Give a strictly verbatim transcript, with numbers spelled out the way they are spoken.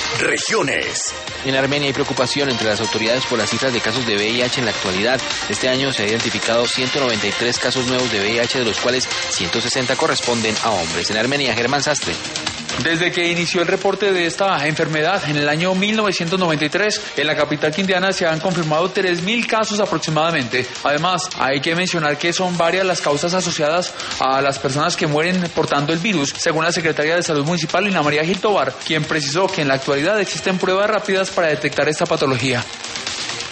Regiones. En Armenia hay preocupación entre las autoridades por las cifras de casos de V I H en la actualidad. Este año se han identificado ciento noventa y tres casos nuevos de V I H, de los cuales ciento sesenta corresponden a hombres. En Armenia, Germán Sastre. Desde que inició el reporte de esta enfermedad en el año mil novecientos noventa y tres, en la capital quindiana se han confirmado tres mil casos aproximadamente. Además, hay que mencionar que son varias las causas asociadas a las personas que mueren portando el virus, según la Secretaría de Salud Municipal, Lina María Gil Tobar, quien precisó que en la actualidad existen pruebas rápidas para detectar esta patología.